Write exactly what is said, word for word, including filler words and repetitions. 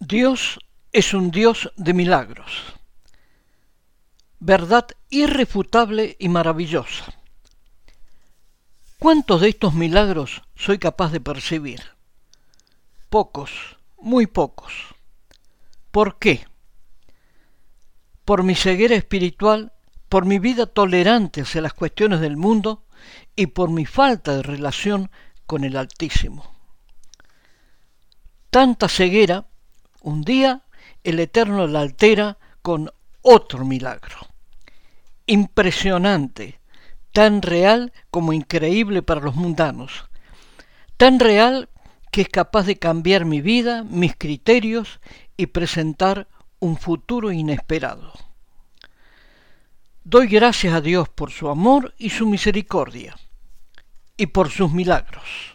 Dios es un Dios de milagros, verdad irrefutable y maravillosa. ¿Cuántos de estos milagros soy capaz de percibir? Pocos, muy pocos. ¿Por qué? Por mi ceguera espiritual, por mi vida tolerante hacia las cuestiones del mundo y por mi falta de relación con el Altísimo. Tanta ceguera, un día el Eterno la altera con otro milagro. Impresionante, tan real como increíble para los mundanos. Tan real que es capaz de cambiar mi vida, mis criterios y presentar un futuro inesperado. Doy gracias a Dios por su amor y su misericordia y por sus milagros.